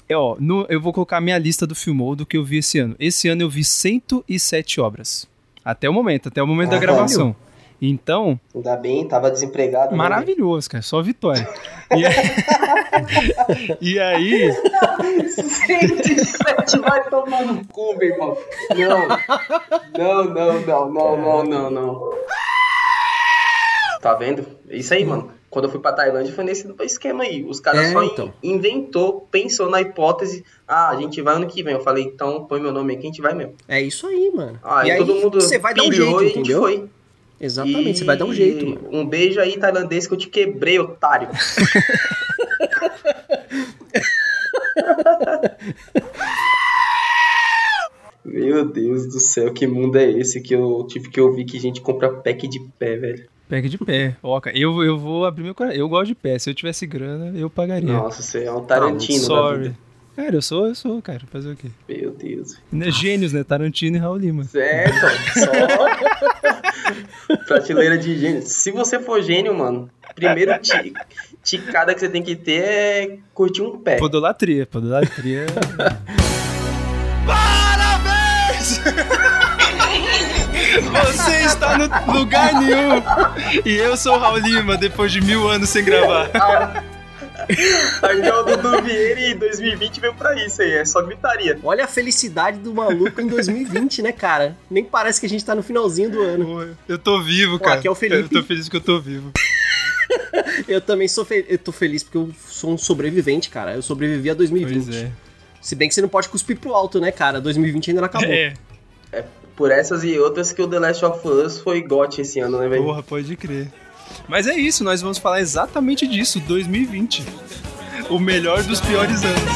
Eu vou colocar a minha lista do Filmou do que eu vi esse ano. Esse ano eu vi 107 obras. Até o momento da gravação. Então... Ainda bem, tava desempregado. Maravilhoso, cara. Só vitória. E aí... 107 vai tomar no cu, meu irmão. Não. Tá vendo? É isso aí, mano. Quando eu fui pra Tailândia foi nesse esquema aí. Os caras pensou na hipótese, a gente vai ano que vem. Eu falei, então põe meu nome aqui, a gente vai mesmo. É isso aí, mano. E aí todo mundo você vai dar um jeito, e entendeu? A gente foi. Exatamente, você vai dar um jeito, mano. Um beijo aí, tailandês, que eu te quebrei, otário. Meu Deus do céu, que mundo é esse que eu tive que ouvir que a gente compra pack de pé, velho. Pack de pé. Eu vou abrir meu coração. Eu gosto de pé. Se eu tivesse grana, eu pagaria. Nossa, você é um Tarantino da vida. Cara, eu sou, cara. Fazer o quê? Meu Deus. Gênios, né? Tarantino e Raul Lima. Certo, só prateleira de gênios. Se você for gênio, mano, primeiro ticada que você tem que ter é curtir um pé. Podolatria. Parabéns! Você está no lugar nenhum. E eu sou o Raul Lima, depois de 1000 anos sem gravar. Aqui é o Dudu Vieira e 2020 veio pra isso aí, é só gritaria. Olha a felicidade do maluco em 2020, né, cara? Nem parece que a gente tá no finalzinho do ano. Porra, eu tô vivo, cara. Aqui é o Felipe. Eu tô feliz que eu tô vivo. Eu também eu tô feliz porque eu sou um sobrevivente, cara. Eu sobrevivi a 2020. Pois é. Se bem que você não pode cuspir pro alto, né, cara? 2020 ainda não acabou. É por essas e outras que o The Last of Us foi GOT esse ano, né, velho? Porra, pode crer. Mas é isso, nós vamos falar exatamente disso, 2020. O melhor dos piores anos.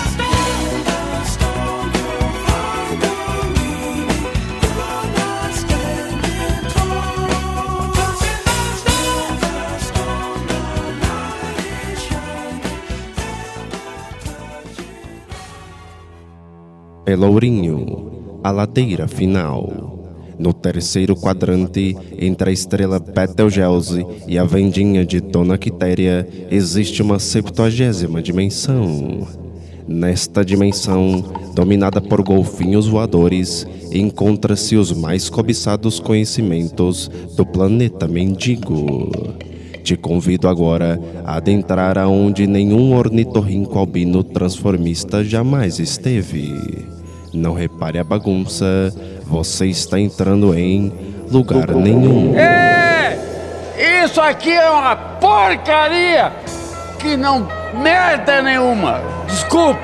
Pelourinho, a ladeira final. No terceiro quadrante, entre a estrela Betelgeuse e a vendinha de Dona Quitéria, existe uma 70ª dimensão. Nesta dimensão, dominada por golfinhos voadores, encontra-se os mais cobiçados conhecimentos do planeta mendigo. Te convido agora a adentrar aonde nenhum ornitorrinco albino transformista jamais esteve. Não repare a bagunça, você está entrando em lugar nenhum. Isso aqui é uma porcaria que não merda nenhuma. Desculpe.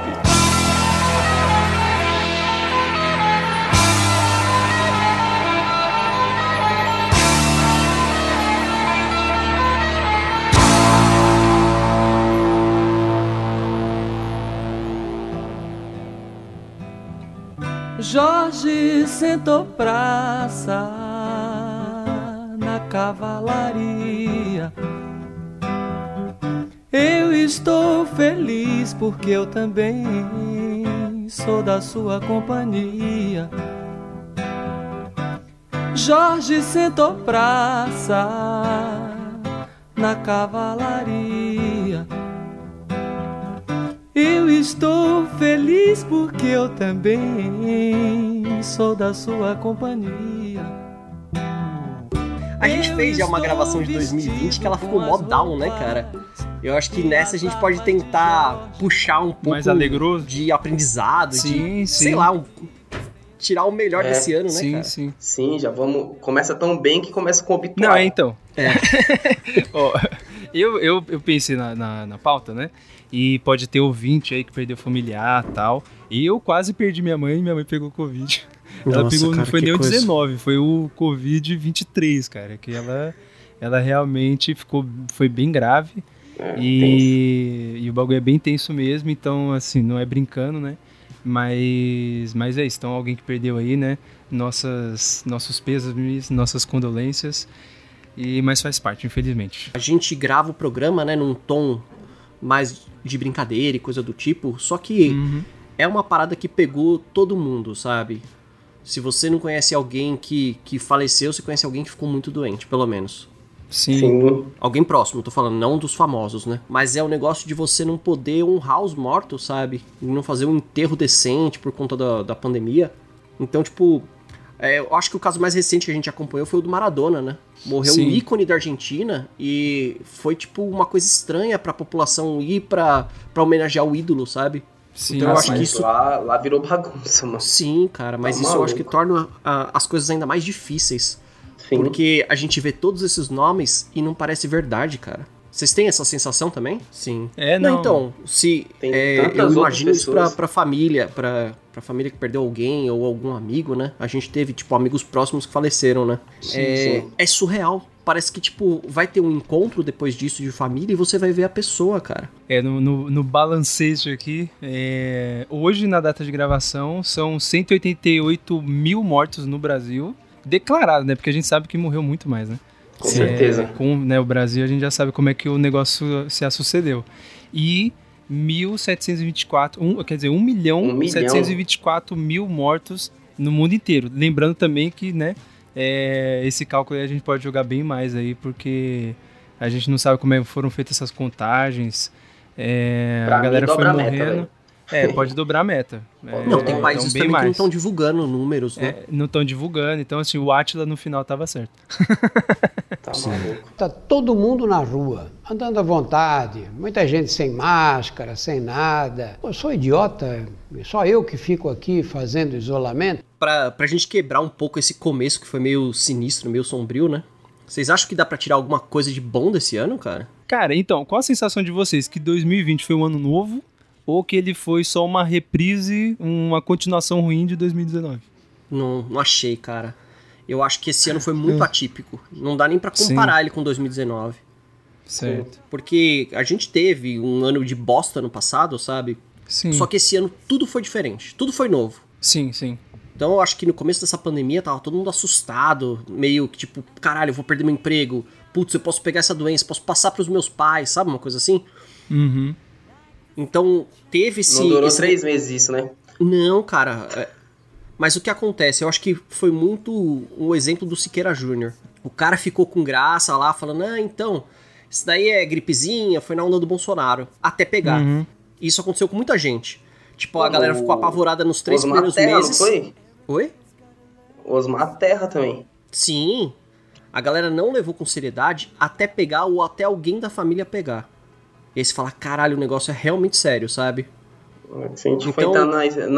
Jorge sentou praça na cavalaria. Eu estou feliz porque eu também sou da sua companhia. Jorge sentou praça na cavalaria. Eu estou feliz porque eu também sou da sua companhia. A gente fez já uma gravação de 2020 que ela ficou mó down, né, cara? Eu acho que nessa a gente pode tentar puxar um pouco mais alegroso de aprendizado, sei lá, tirar o melhor desse ano, né, cara? Sim, já vamos... Começa tão bem que começa com o obituário. Não, então. Eu pensei na pauta, né? E pode ter ouvinte aí que perdeu familiar e tal. E eu quase perdi minha mãe pegou Covid. Ela pegou, cara, não foi nem o 19, foi o Covid 23, cara. Que ela realmente foi bem grave. E o bagulho é bem tenso mesmo, então, assim, não é brincando, né? Mas é isso, então alguém que perdeu aí, né? Nossos pêsames, nossas condolências. Mas faz parte, infelizmente. A gente grava o programa, né, num tom mais de brincadeira e coisa do tipo, só que é uma parada que pegou todo mundo, sabe? Se você não conhece alguém que faleceu, você conhece alguém que ficou muito doente, pelo menos. Sim. Alguém próximo, tô falando, não dos famosos, né? Mas é o negócio de você não poder honrar os mortos, sabe? E não fazer um enterro decente por conta da pandemia. Então, tipo, eu acho que o caso mais recente que a gente acompanhou foi o do Maradona, né? Morreu um ícone da Argentina e foi, tipo, uma coisa estranha pra população ir pra homenagear o ídolo, sabe? Sim, então eu acho que isso... Lá virou bagunça, mano. Sim, cara, mas isso eu acho que torna as coisas ainda mais difíceis. Sim. Porque a gente vê todos esses nomes e não parece verdade, cara. Vocês têm essa sensação também? Sim. Não. Então, se eu imagino isso pra família, pra família que perdeu alguém ou algum amigo, né? A gente teve, tipo, amigos próximos que faleceram, né? Sim. É surreal. Parece que, tipo, vai ter um encontro depois disso de família e você vai ver a pessoa, cara. No balancejo aqui, hoje, na data de gravação, são 188 mil mortos no Brasil. Declarado, né? Porque a gente sabe que morreu muito mais, né? Com certeza. Com, né, o Brasil, a gente já sabe como é que o negócio se sucedeu. E 1.724.000 mortos no mundo inteiro. Lembrando também que, né, esse cálculo aí a gente pode jogar bem mais aí, porque a gente não sabe como foram feitas essas contagens. A galera foi morrendo. Pode dobrar a meta. Não, tem países também que não estão divulgando números, né? Não estão divulgando, então assim, o Átila no final tava certo. Tá maluco. Tá todo mundo na rua, andando à vontade, muita gente sem máscara, sem nada. Eu sou idiota, só eu que fico aqui fazendo isolamento. Pra gente quebrar um pouco esse começo que foi meio sinistro, meio sombrio, né? Vocês acham que dá pra tirar alguma coisa de bom desse ano, cara? Cara, então, qual a sensação de vocês? Que 2020 foi um ano novo? Ou que ele foi só uma reprise, uma continuação ruim de 2019? Não achei, cara. Eu acho que esse ano foi muito atípico. Não dá nem pra comparar ele com 2019. Certo. Porque a gente teve um ano de bosta no passado, sabe? Sim. Só que esse ano tudo foi diferente. Tudo foi novo. Sim. Então eu acho que no começo dessa pandemia tava todo mundo assustado. Meio que tipo, caralho, eu vou perder meu emprego. Putz, eu posso pegar essa doença, posso passar pros meus pais, sabe? Uma coisa assim. Uhum. Então, teve esse... Não durou 3 meses isso, né? Não, cara. Mas o que acontece? Eu acho que foi muito um exemplo do Siqueira Júnior. O cara ficou com graça lá, falando, então, isso daí é gripezinha, foi na onda do Bolsonaro. Até pegar. Uhum. Isso aconteceu com muita gente. Tipo, a galera ficou apavorada nos 3 Osmar primeiros Terra, meses. Não foi? Oi? Osmar Terra também. Sim. A galera não levou com seriedade até pegar ou até alguém da família pegar. E aí você fala, caralho, o negócio é realmente sério, sabe? Se a gente for entrar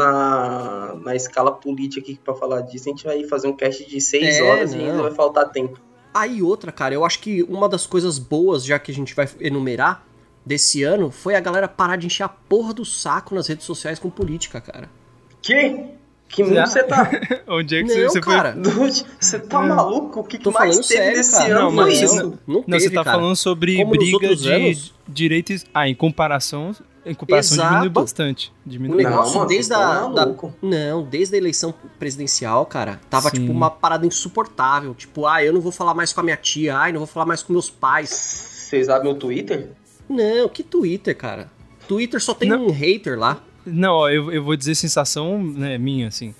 na escala política aqui pra falar disso, a gente vai fazer um cast de 6 horas e ainda vai faltar tempo. Aí outra, cara, eu acho que uma das coisas boas, já que a gente vai enumerar, desse ano, foi a galera parar de encher a porra do saco nas redes sociais com política, cara. Que mundo você tá? Onde é que você cara, foi? Você tá maluco? O que mais teve sério, desse cara. ano foi isso? Não teve, você tá cara. falando sobre Como briga de anos? direitos... em comparação Exato. diminuiu bastante. O negócio desde maluco. desde a eleição presidencial, cara, tava tipo uma parada insuportável. Tipo, eu não vou falar mais com a minha tia, não vou falar mais com meus pais. Vocês abrem o Twitter? Não, que Twitter, cara? Twitter só tem um hater lá. Não, eu vou dizer sensação, né, minha, assim.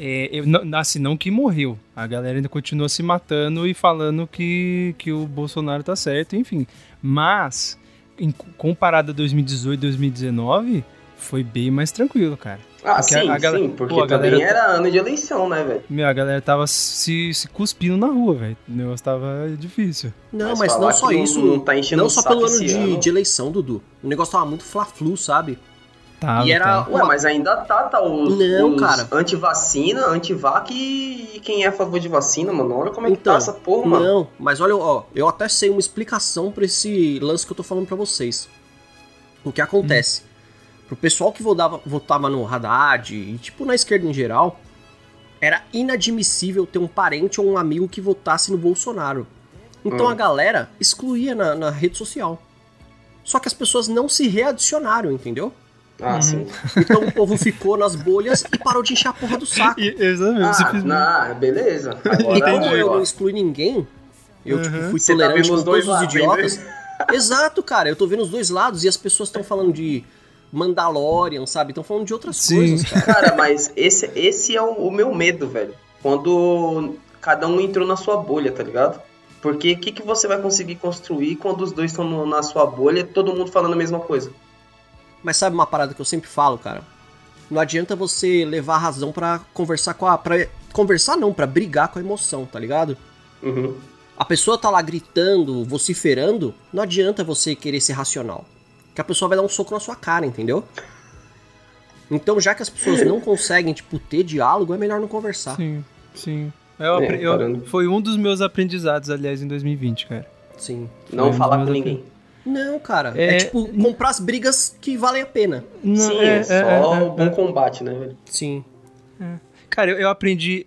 Não que morreu. A galera ainda continua se matando e falando que o Bolsonaro tá certo, enfim. Mas, comparado a 2018 e 2019, foi bem mais tranquilo, cara. Porque também era ano de eleição, né, velho? A galera tava se cuspindo na rua, velho. O negócio tava difícil. Não, mas não só isso. Não só pelo ano de eleição, Dudu. O negócio tava muito fla-flu, sabe? E era mas ainda tá os cara. anti-vacina, anti-vac e quem é a favor de vacina, mano. Olha como é que tá essa porra, mano. Não, mas olha, eu até sei uma explicação pra esse lance que eu tô falando pra vocês. O que acontece? Pro pessoal que votava no Haddad e, tipo, na esquerda em geral, era inadmissível ter um parente ou um amigo que votasse no Bolsonaro. Então a galera excluía na rede social. Só que as pessoas não se readicionaram, entendeu? Sim. Então o povo ficou nas bolhas e parou de encher a porra do saco. Exatamente. Beleza. Agora, e como eu não excluí ninguém, eu tipo, fui tolerante com todos os idiotas. Exato, cara. Eu tô vendo os dois lados e as pessoas estão falando de Mandalorian, sabe? Estão falando de outras coisas, cara. Cara, mas esse é o meu medo, velho. Quando cada um entrou na sua bolha, tá ligado? Porque o que você vai conseguir construir quando os dois estão na sua bolha, todo mundo falando a mesma coisa? Mas sabe uma parada que eu sempre falo, cara? Não adianta você levar a razão pra conversar com a... Pra brigar com a emoção, tá ligado? Uhum. A pessoa tá lá gritando, vociferando, não adianta você querer ser racional. Que a pessoa vai dar um soco na sua cara, entendeu? Então, já que as pessoas não conseguem, tipo, ter diálogo, é melhor não conversar. Sim. Foi um dos meus aprendizados, aliás, em 2020, cara. Sim. Não falar com ninguém. Não, cara. É tipo comprar as brigas que valem a pena. Sim, só o bom combate, né, velho? Sim. Cara, eu aprendi...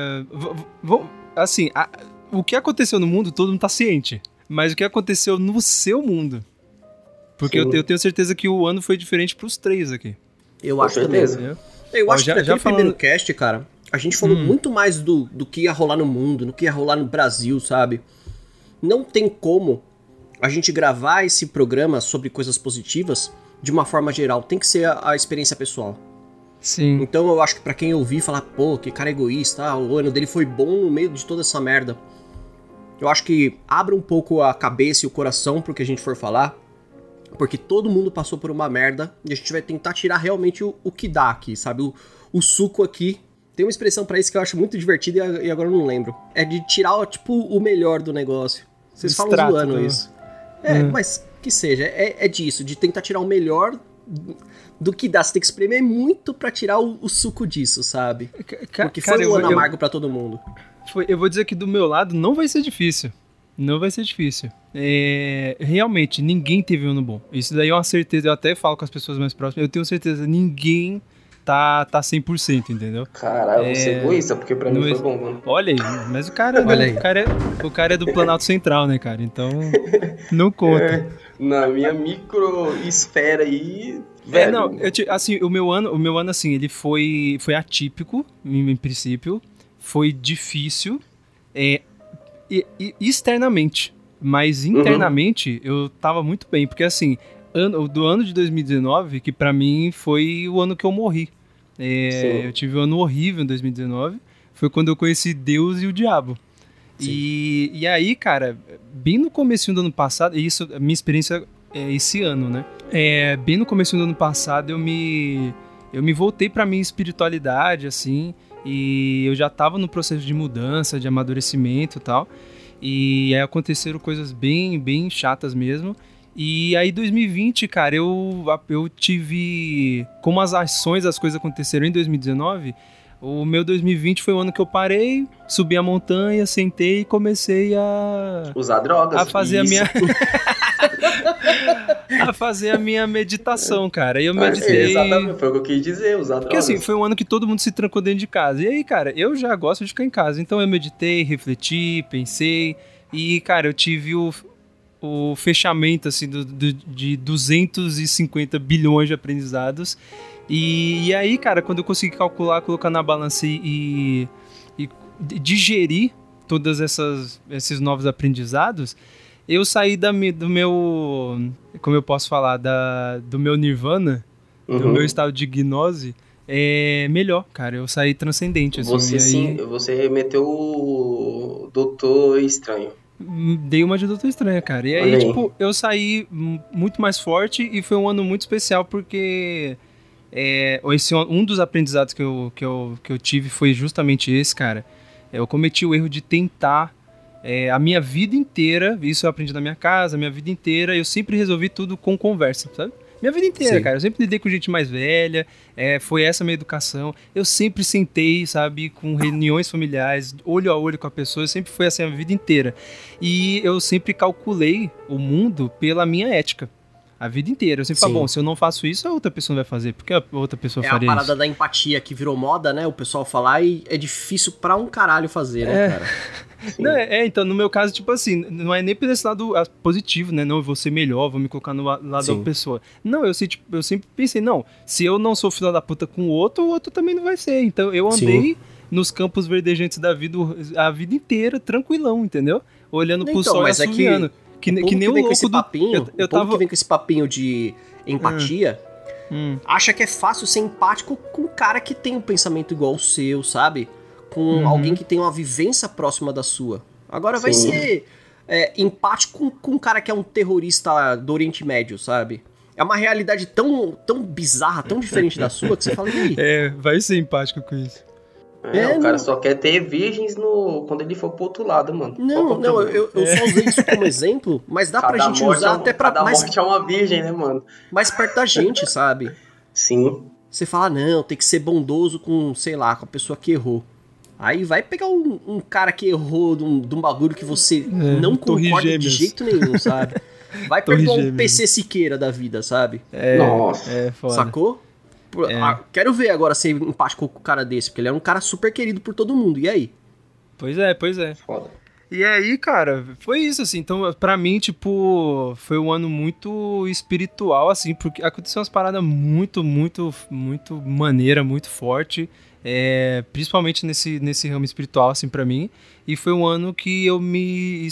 assim, o que aconteceu no mundo, todo mundo tá ciente. Mas o que aconteceu no seu mundo? Porque eu tenho certeza que o ano foi diferente pros 3 aqui. Eu acho também. Eu acho que naquele primeiro cast, cara, a gente falou muito mais do que ia rolar no mundo, do que ia rolar no Brasil, sabe? Não tem como a gente gravar esse programa sobre coisas positivas de uma forma geral. Tem que ser a experiência pessoal. Sim. Então eu acho que pra quem ouvir falar, pô, que cara egoísta, o ano dele foi bom no meio de toda essa merda. Eu acho que abra um pouco a cabeça e o coração pro que a gente for falar. Porque todo mundo passou por uma merda e a gente vai tentar tirar realmente o que dá aqui, sabe? O suco aqui. Tem uma expressão pra isso que eu acho muito divertida e agora eu não lembro. É de tirar, tipo, o melhor do negócio. Vocês falam zoando isso. Mas que seja. É disso, de tentar tirar o melhor do que dá. Você tem que espremer muito pra tirar o suco disso, sabe? Porque foi um ano amargo pra todo mundo. Eu vou dizer que do meu lado não vai ser difícil. Não vai ser difícil. Realmente, ninguém teve um ano bom. Isso daí é uma certeza. Eu até falo com as pessoas mais próximas. Eu tenho certeza, ninguém tá 100%, entendeu? Caralho, você é egoísta, porque pra mim foi bom, mano. Olha aí, mas o cara é do Planalto Central, né, cara? Então, não conta. Na minha micro esfera aí... Velho. Não, assim, o meu ano, assim, ele foi atípico, em princípio. Foi difícil. Externamente, mas internamente eu tava muito bem, porque assim, do ano de 2019, que pra mim foi o ano que eu morri. Eu tive um ano horrível em 2019, foi quando eu conheci Deus e o diabo. E aí, cara, bem no comecinho do ano passado, e isso, a minha experiência é esse ano, né? Bem no comecinho do ano passado eu me voltei pra minha espiritualidade, assim. E eu já tava no processo de mudança, de amadurecimento e tal. E aí aconteceram coisas bem, bem chatas mesmo. E aí 2020, cara, eu tive... Como as coisas aconteceram em 2019, o meu 2020 foi o ano que eu parei, subi a montanha, sentei e comecei a... Usar drogas. A fazer a minha... a fazer a minha meditação, cara. E eu meditei... Exatamente, foi o que eu quis dizer, usar drogas. Porque assim, foi um ano que todo mundo se trancou dentro de casa. E aí, cara, eu já gosto de ficar em casa. Então eu meditei, refleti, pensei. E, cara, eu tive o fechamento, assim, de 250 bilhões de aprendizados. E aí, cara, quando eu consegui calcular, colocar na balança e digerir todos esses novos aprendizados... Eu saí do meu... Como eu posso falar? do meu nirvana, do meu estado de gnose, melhor, cara. Eu saí transcendente. Assim, você meteu o Doutor Estranho. Dei uma de Doutor Estranho, cara. E aí, tipo, eu saí muito mais forte e foi um ano muito especial porque... um dos aprendizados que eu tive foi justamente esse, cara. Eu cometi o erro de tentar... a minha vida inteira, isso eu aprendi na minha casa, a minha vida inteira, eu sempre resolvi tudo com conversa, sabe? Minha vida inteira, Sim. Cara, eu sempre lidei com gente mais velha, foi essa a minha educação, eu sempre sentei, sabe, com reuniões familiares, olho a olho com a pessoa, sempre foi assim a vida inteira. E eu sempre calculei o mundo pela minha ética. A vida inteira. Eu sempre falo, bom, se eu não faço isso, a outra pessoa não vai fazer. Por que a outra pessoa faria isso? É a parada da empatia que virou moda, né? O pessoal falar e é difícil pra um caralho fazer, né, cara? Não, então, no meu caso, tipo assim, não é nem por esse lado positivo, né? Não, eu vou ser melhor, vou me colocar no lado da pessoa. Não, eu sempre pensei, não, se eu não sou filho da puta com o outro também não vai ser. Então, eu andei nos campos verdejantes da vida a vida inteira, tranquilão, entendeu? Olhando pro sol e assoviando. Que nem o louco do... O povo que vem com esse papinho de empatia acha que é fácil ser empático com um cara que tem um pensamento igual ao seu, sabe? Com alguém que tem uma vivência próxima da sua. Agora vai ser empático com um cara que é um terrorista do Oriente Médio, sabe? É uma realidade tão bizarra, tão diferente da sua, que você fala, e aí? Vai ser empático com isso. O cara só quer ter virgens quando ele for pro outro lado, mano. Não, eu só usei isso como exemplo, mas dá pra gente usar até pra... Cada morte é uma virgem, né, mano? Mais perto da gente, sabe? Sim. Você fala, não, tem que ser bondoso com, sei lá, com a pessoa que errou. Aí vai pegar um cara que errou de um bagulho que você não concorda de jeito nenhum, sabe? Vai perdoar um PC Siqueira da vida, sabe? Nossa. Foda. Sacou? Quero ver agora ser empático com o cara desse, porque ele é um cara super querido por todo mundo. E aí? Pois é. Foda. E aí, cara, foi isso, assim. Então, pra mim, tipo, foi um ano muito espiritual, assim, porque aconteceu umas paradas muito, muito, muito maneira, muito forte, principalmente nesse ramo espiritual, assim, pra mim. E foi um ano que eu me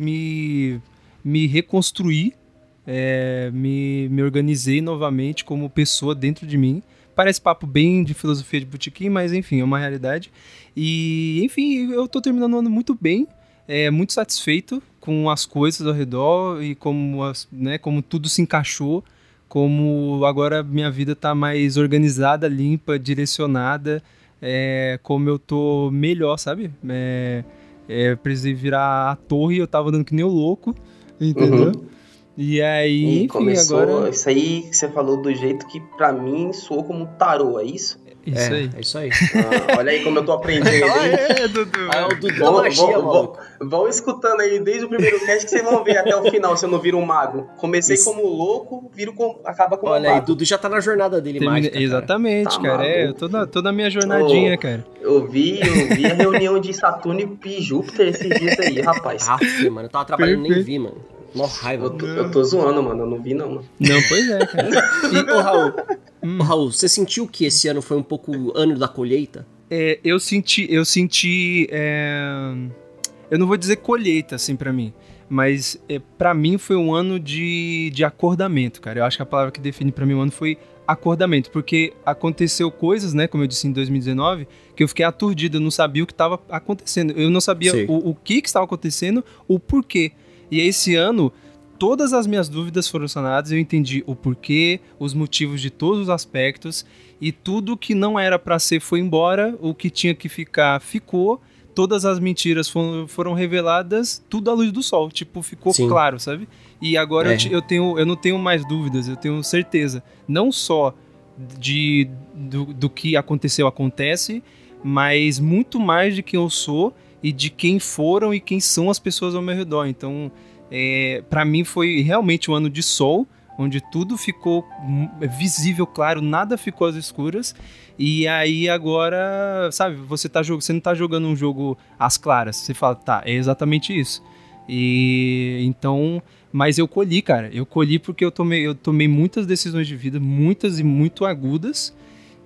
reconstruí, me organizei novamente como pessoa dentro de mim. Parece papo bem de filosofia de botequim, mas enfim, é uma realidade. E, enfim, eu tô terminando o ano muito bem, muito satisfeito com as coisas ao redor e como tudo se encaixou, como agora minha vida tá mais organizada, limpa, direcionada, como eu tô melhor, sabe? Precisei virar ator e eu tava andando que nem o louco, entendeu? Uhum. E aí, enfim, começou, agora... Isso aí que você falou do jeito que pra mim soou como um tarô, é isso? É isso aí. Olha aí como eu tô aprendendo, hein? Dudu. O Dudu da magia, maluco. Vão escutando aí desde o primeiro cast que vocês vão ver até o final se eu não viro um mago. Comecei como louco, acaba como um mago. Olha aí, Dudu já tá na jornada dele mágica, exatamente, cara. Eu tô na minha jornadinha, cara. Eu vi a reunião de Saturno e Júpiter esses dias aí, rapaz. Mano, eu tava trabalhando e nem vi, mano. Mó raiva. Eu tô zoando, mano. Eu não vi, não, mano. Não, pois é, cara. E, Raul, você sentiu que esse ano foi um pouco ano da colheita? Eu senti... Eu não vou dizer colheita, assim, pra mim. Mas, pra mim, foi um ano de acordamento, cara. Eu acho que a palavra que define pra mim o ano foi acordamento. Porque aconteceu coisas, né, como eu disse em 2019, que eu fiquei aturdido. Eu não sabia o que estava acontecendo. Eu não sabia o que estava acontecendo, o porquê. E esse ano, todas as minhas dúvidas foram sanadas, eu entendi o porquê, os motivos de todos os aspectos, e tudo que não era pra ser foi embora, o que tinha que ficar ficou, todas as mentiras foram reveladas, tudo à luz do sol, tipo, ficou claro, sabe? E agora eu não tenho mais dúvidas, eu tenho certeza, não só do que acontece, mas muito mais de quem eu sou, e de quem foram e quem são as pessoas ao meu redor. Então, pra mim foi realmente um ano de sol, onde tudo ficou visível, claro, nada ficou às escuras. E aí agora, sabe, você não tá jogando um jogo às claras. Você fala, tá, é exatamente isso. E então, mas eu colhi, cara. Eu colhi porque eu tomei muitas decisões de vida, muitas e muito agudas.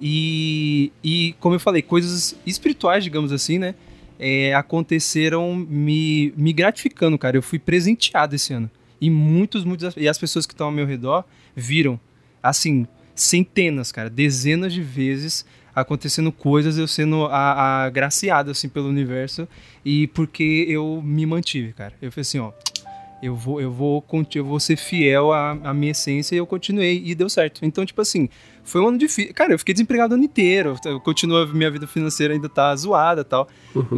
E como eu falei, coisas espirituais, digamos assim, né? Aconteceram me gratificando, cara. Eu fui presenteado esse ano. E e as pessoas que estão ao meu redor viram, assim, centenas, cara, dezenas de vezes acontecendo coisas, eu sendo agraciado, assim, pelo universo. E porque eu me mantive, cara. Eu falei assim, ó, eu vou ser fiel à minha essência, e eu continuei, e deu certo. Então, tipo assim, foi um ano difícil. Cara, eu fiquei desempregado o ano inteiro, minha vida financeira ainda tá zoada e tal,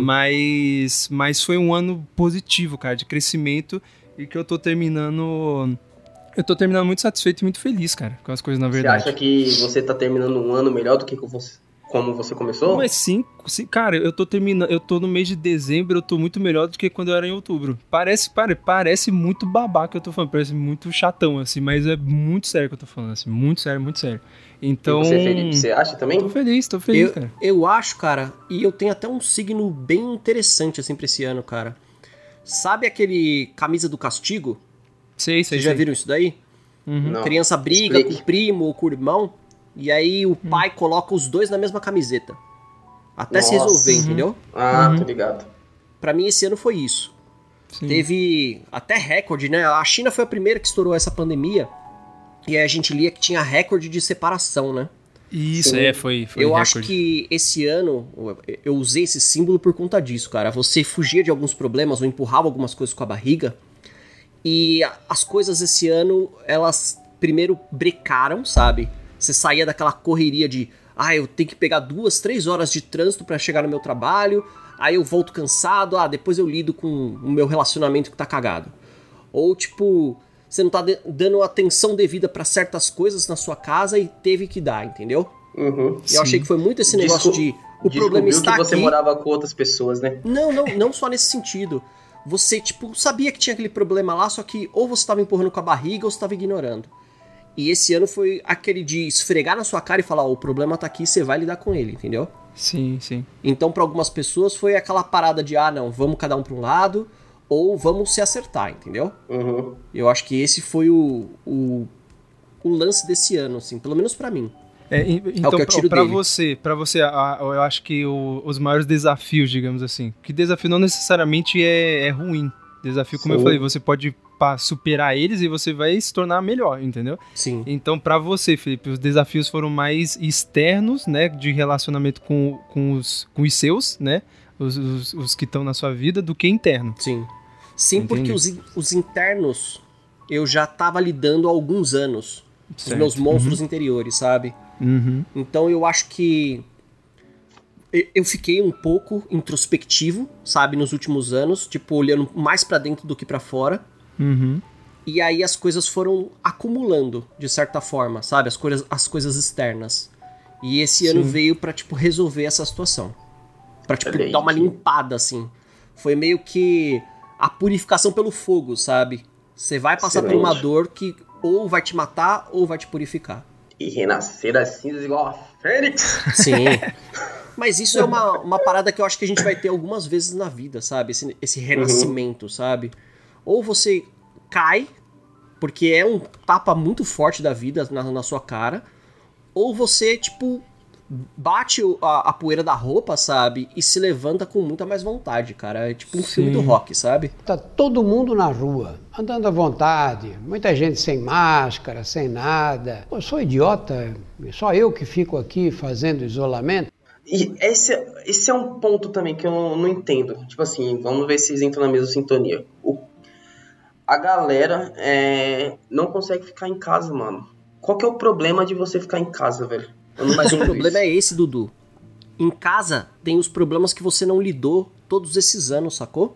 mas foi um ano positivo, cara, de crescimento, e que eu tô terminando muito satisfeito e muito feliz, cara, com as coisas, na verdade. Você acha que você tá terminando um ano melhor do que como você começou? Mas sim, cara, eu tô no mês de dezembro, eu tô muito melhor do que quando eu era em outubro. Parece muito babaca que eu tô falando, parece muito chatão, assim, mas é muito sério que eu tô falando, assim, muito sério, muito sério. Então... E você, Felipe, você acha também? Tô feliz, cara. Eu acho, cara, e eu tenho até um signo bem interessante, assim, pra esse ano, cara. Sabe aquele camisa do castigo? Sei. Vocês já viram isso daí? Não. Criança briga com o primo ou com o irmão, e aí o pai coloca os dois na mesma camiseta. Até se resolver, entendeu? Tô ligado. Pra mim, esse ano foi isso. Sim. Teve até recorde, né? A China foi a primeira que estourou essa pandemia, e aí a gente lia que tinha recorde de separação, né? Isso, foi eu recorde. acho que esse ano eu usei esse símbolo por conta disso, cara. Você fugia de alguns problemas ou empurrava algumas coisas com a barriga, E as coisas esse ano, elas primeiro brecaram, sabe? Você saía daquela correria de, eu tenho que pegar 2, 3 horas de trânsito pra chegar no meu trabalho, aí eu volto cansado, depois eu lido com o meu relacionamento que tá cagado. Ou tipo, você não tá dando atenção devida pra certas coisas na sua casa e teve que dar, entendeu? Uhum, eu achei que foi muito esse negócio de... O problema está que você aqui. morava com outras pessoas, né? Não só nesse sentido. Você, tipo, sabia que tinha aquele problema lá, só que ou você tava empurrando com a barriga ou você tava ignorando. E esse ano foi aquele de esfregar na sua cara e falar, o problema tá aqui, você vai lidar com ele, entendeu? Sim, sim. Então, pra algumas pessoas foi aquela parada de, não, vamos cada um pra um lado, ou vamos se acertar, entendeu? Uhum. Eu acho que esse foi o lance desse ano, assim, pelo menos pra mim. Então, pra você, eu acho que os maiores desafios, digamos assim, que desafio não necessariamente é ruim. Desafio, como eu falei, você pode superar eles e você vai se tornar melhor, entendeu? Sim. Então, pra você, Felipe, os desafios foram mais externos, né, de relacionamento com os seus, né, os que estão na sua vida, do que interno. Sim. Sim, porque os internos eu já tava lidando há alguns anos. Certo. Os meus monstros interiores, sabe? Uhum. Então eu acho que eu fiquei um pouco introspectivo, sabe, nos últimos anos, tipo, olhando mais pra dentro do que pra fora. Uhum. E aí as coisas foram acumulando, de certa forma, sabe, as coisas externas. E esse ano veio pra, tipo, resolver essa situação. Pra, tipo, dar uma limpada, assim. Foi meio que a purificação pelo fogo, sabe? Você vai passar por uma dor que ou vai te matar ou vai te purificar. E renascer das cinzas igual a Fênix. Sim. Mas isso é uma parada que eu acho que a gente vai ter algumas vezes na vida, sabe? Esse renascimento, sabe? Ou você cai, porque é um tapa muito forte da vida na sua cara, ou você, tipo, bate a poeira da roupa, sabe? E se levanta com muita mais vontade, cara. É tipo um filme do Rock, sabe? Tá todo mundo na rua, andando à vontade. Muita gente sem máscara, sem nada. Eu sou idiota, só eu que fico aqui fazendo isolamento. E esse é um ponto também que eu não entendo. Tipo assim, vamos ver se vocês entram na mesma sintonia. A galera não consegue ficar em casa, mano. Qual que é o problema de você ficar em casa, velho? Mas o problema é esse, Dudu. Em casa tem os problemas que você não lidou todos esses anos, sacou?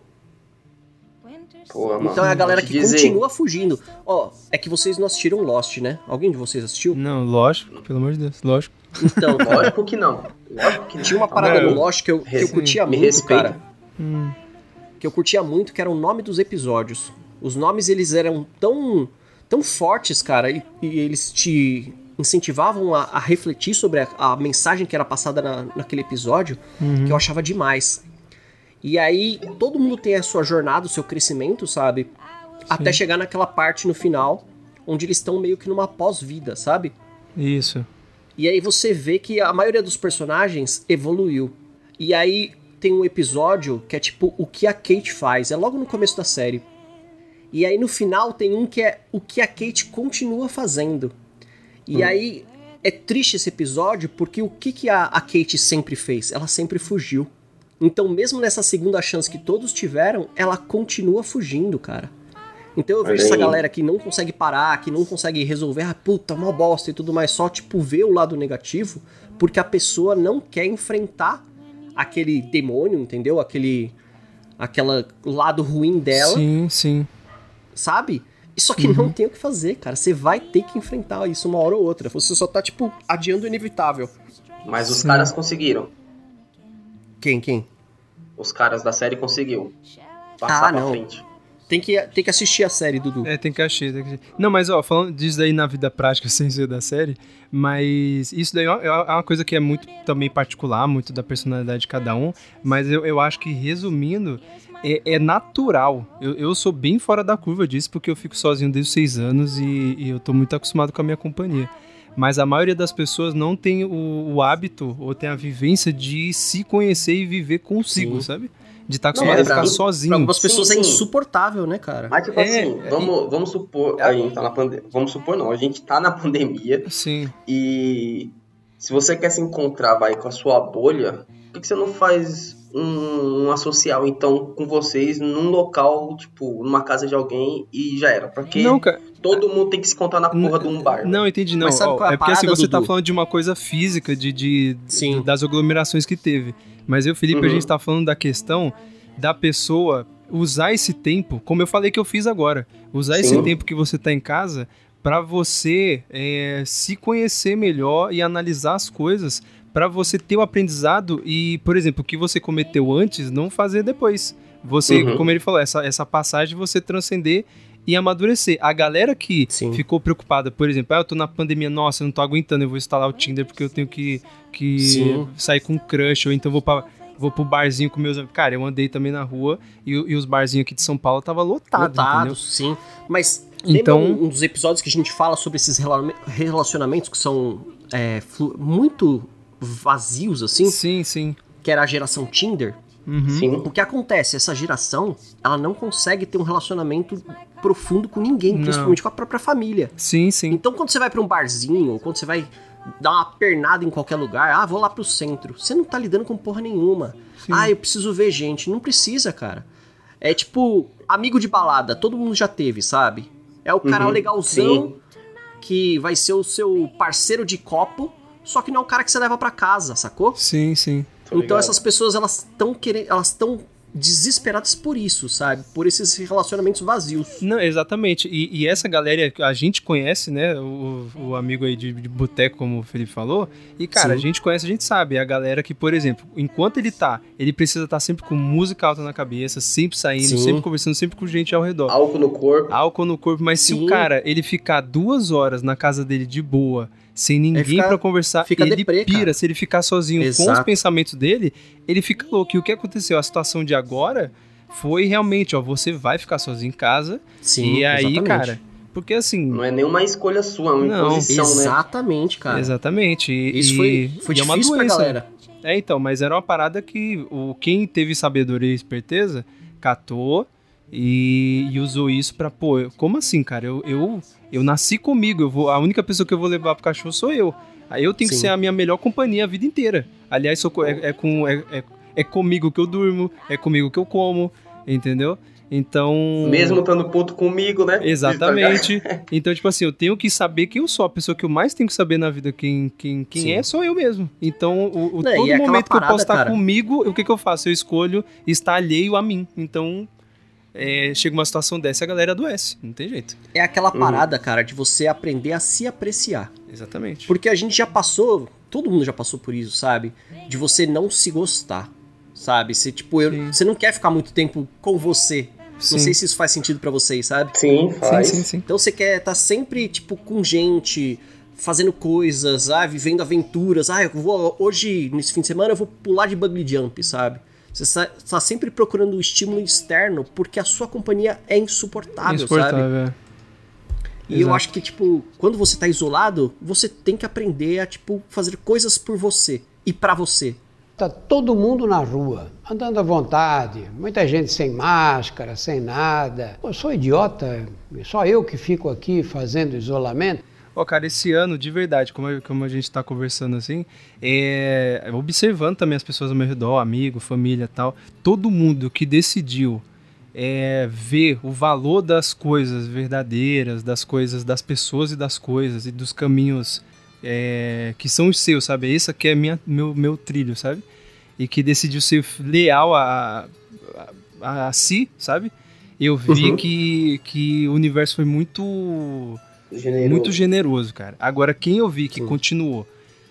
Pô, mano, então é a galera que continua fugindo. É que vocês não assistiram Lost, né? Alguém de vocês assistiu? Não, lógico, pelo amor de Deus, lógico. Então, lógico que não. Tinha uma parada no Lost que eu curtia muito, cara. Que eu curtia muito, que era o nome dos episódios. Os nomes, eles eram tão fortes, cara, e eles te incentivavam a refletir sobre a mensagem que era passada naquele episódio, que eu achava demais. E aí, todo mundo tem a sua jornada, o seu crescimento, sabe? Sim. Até chegar naquela parte no final, onde eles estão meio que numa pós-vida, sabe? Isso. E aí você vê que a maioria dos personagens evoluiu. E aí tem um episódio que é tipo o que a Kate faz, é logo no começo da série. E aí no final tem um que é o que a Kate continua fazendo. E aí é triste esse episódio porque o que a Kate sempre fez? Ela sempre fugiu. Então mesmo nessa segunda chance que todos tiveram, ela continua fugindo, cara. Então eu vejo essa galera que não consegue parar, que não consegue resolver, puta, mó bosta e tudo mais, só tipo ver o lado negativo, porque a pessoa não quer enfrentar aquele demônio, entendeu? Aquele lado ruim dela. Sim, sim. Sabe? Só que não tem o que fazer, cara. Você vai ter que enfrentar isso uma hora ou outra. Você só tá, tipo, adiando o inevitável. Mas os caras conseguiram. Quem? Os caras da série conseguiu passar pra frente. Tem que assistir a série, Dudu. Tem que assistir. Não, mas falando disso daí na vida prática, sem ser da série, mas isso daí é uma coisa que é muito também particular, muito da personalidade de cada um, mas eu acho que, resumindo, é natural. Eu sou bem fora da curva disso, porque eu fico sozinho desde os 6 anos e eu tô muito acostumado com a minha companhia. Mas a maioria das pessoas não tem o hábito ou tem a vivência de se conhecer e viver consigo, sabe? De estar acostumado a ficar sozinho. Para algumas pessoas é insuportável, né, cara? Mas tipo assim, vamos supor, a gente tá na pandemia. Vamos supor não, a gente tá na pandemia. Sim. E se você quer se encontrar, com a sua bolha, por que você não faz uma social, então, com vocês, num local, tipo, numa casa de alguém e já era? Porque não, cara, todo mundo tem que se contar na porra de um bar. Não, entendi, não. Mas sabe qual é a é porque assim, parada, você tá Dudu? falando de uma coisa física, Sim. das aglomerações que teve. Mas eu, Felipe, a gente tá falando da questão da pessoa usar esse tempo, como eu falei que eu fiz agora, usar esse tempo que você tá em casa pra você se conhecer melhor e analisar as coisas, pra você ter o aprendizado e, por exemplo, o que você cometeu antes, não fazer depois. Você, como ele falou, essa passagem você transcender e amadurecer. A galera que ficou preocupada, por exemplo, eu tô na pandemia, nossa, eu não tô aguentando, eu vou instalar o Tinder porque eu tenho que sair com um crush, ou então vou pro barzinho com meus amigos. Cara, eu andei também na rua e os barzinhos aqui de São Paulo tava lotado, entendeu? Sim. Mas então, lembra um dos episódios que a gente fala sobre esses relacionamentos que são muito vazios, assim? Sim. Que era a geração Tinder? Sim. O que acontece? Essa geração, ela não consegue ter um relacionamento profundo com ninguém, principalmente com a própria família. Sim. Então, quando você vai pra um barzinho, ou quando você vai dar uma pernada em qualquer lugar, vou lá pro centro, você não tá lidando com porra nenhuma. Sim. Eu preciso ver gente. Não precisa, cara. É tipo, amigo de balada, todo mundo já teve, sabe? É o cara legalzão que vai ser o seu parceiro de copo, só que não é o cara que você leva pra casa, sacou? Sim. Então essas pessoas, elas estão desesperadas por isso, sabe? Por esses relacionamentos vazios. Não, exatamente. E essa galera, a gente conhece, né? O amigo aí de boteco, como o Felipe falou. E, cara, a gente conhece, a gente sabe. É a galera que, por exemplo, enquanto ele precisa estar sempre com música alta na cabeça, sempre saindo, sempre conversando, sempre com gente ao redor. Álcool no corpo. Mas se o cara, ele ficar 2 horas na casa dele de boa, sem ninguém pra conversar, ele deprê, pira. cara. Se ele ficar sozinho com os pensamentos dele, ele fica louco. E o que aconteceu? A situação de agora foi realmente, você vai ficar sozinho em casa. Sim, e aí, exatamente. cara, porque assim... Não é nenhuma escolha sua, é uma imposição, exatamente, cara. Exatamente. Isso foi difícil pra galera. Então, mas era uma parada que quem teve sabedoria e esperteza, catou e usou isso pra, como assim, cara? Eu nasci comigo, a única pessoa que eu vou levar pro cachorro sou eu. Aí eu tenho que ser a minha melhor companhia a vida inteira. Aliás, é comigo que eu durmo, é comigo que eu como, entendeu? Então... Mesmo estando puto comigo, né? Exatamente. Então, tipo assim, eu tenho que saber quem eu sou. A pessoa que eu mais tenho que saber na vida quem sou eu mesmo. Então, todo momento que eu posso estar comigo, o que eu faço? Eu escolho estar alheio a mim. Então... chega uma situação dessa, a galera adoece, não tem jeito. É aquela parada, cara, de você aprender a se apreciar. Exatamente. Porque a gente já passou, todo mundo já passou por isso, sabe? De você não se gostar, sabe? Você, você não quer ficar muito tempo com você. Sim. Não sei se isso faz sentido pra vocês, sabe? Sim, faz. Sim. Então você quer estar sempre, com gente, fazendo coisas, vivendo aventuras. Hoje, nesse fim de semana, eu vou pular de bungee jump, sabe? Você está sempre procurando o estímulo externo porque a sua companhia é insuportável, sabe? E eu acho que, quando você tá isolado, você tem que aprender a, fazer coisas por você e pra você. Tá todo mundo na rua, andando à vontade, muita gente sem máscara, sem nada. Eu sou idiota, só eu que fico aqui fazendo isolamento. Cara, esse ano, de verdade, como a gente tá conversando assim, observando também as pessoas ao meu redor, amigo, família e tal, todo mundo que decidiu ver o valor das coisas verdadeiras, das coisas, das pessoas e das coisas, e dos caminhos que são os seus, sabe? Esse aqui é meu trilho, sabe? E que decidiu ser leal a si, sabe? Eu vi que o universo foi muito generoso, cara. Agora, quem eu vi que continuou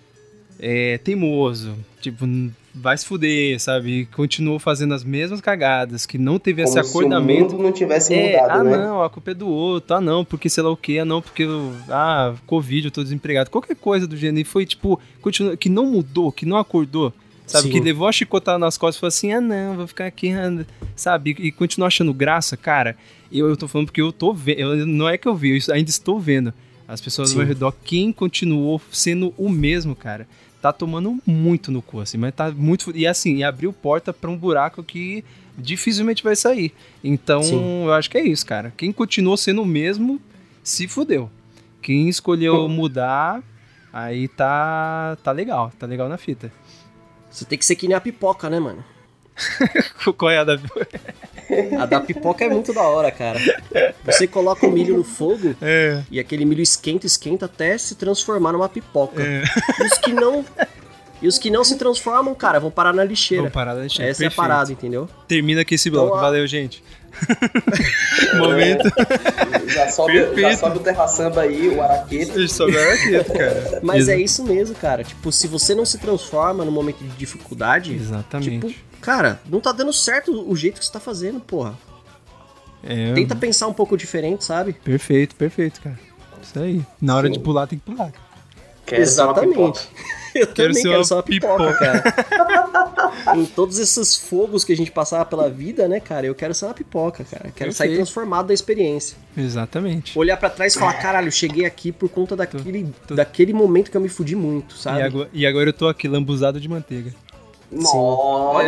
teimoso, vai se fuder, sabe? E continuou fazendo as mesmas cagadas, que não teve esse acordamento. Como se o mundo não tivesse mudado, né? Não, a culpa é do outro, não, porque sei lá o quê, não, porque, Covid, eu tô desempregado. Qualquer coisa do gênero. E foi, continua, que não mudou, que não acordou, sabe? Que levou a chicotada nas costas e falou assim, não, vou ficar aqui, sabe? E continuou achando graça, cara. Eu tô falando porque eu tô vendo, não é que eu vi, eu ainda estou vendo. As pessoas ao meu redor, quem continuou sendo o mesmo, cara, tá tomando muito no cu, assim, mas tá muito... E assim, abriu porta pra um buraco que dificilmente vai sair. Então, eu acho que é isso, cara. Quem continuou sendo o mesmo, se fudeu. Quem escolheu mudar, aí tá legal na fita. Você tem que ser que nem a pipoca, né, mano? Qual é a da... A da pipoca é muito da hora, cara. Você coloca o milho no fogo e aquele milho esquenta até se transformar numa pipoca. E os que não se transformam, cara, vão parar na lixeira. Vão parar na lixeira. Essa é a parada, entendeu? Termina aqui esse bloco. Então, valeu, gente. Momento. Já sobe o Terra Samba aí, o araqueto. Já sobe o araqueto, cara. Mas é isso mesmo, cara. Tipo, se você não se transforma no momento de dificuldade... Exatamente. Tipo, cara, não tá dando certo o jeito que você tá fazendo, porra. Tenta pensar um pouco diferente, sabe? Perfeito, cara. Isso aí. Na hora de pular, tem que pular. Exatamente. Eu também quero ser uma pipoca, cara. Em todos esses fogos que a gente passava pela vida, né, cara, eu quero ser uma pipoca, cara. Quero sair transformado da experiência. Exatamente. Olhar pra trás e falar, caralho, eu cheguei aqui por conta daquele momento que eu me fudi muito, sabe? E agora eu tô aqui, lambuzado de manteiga. Nossa!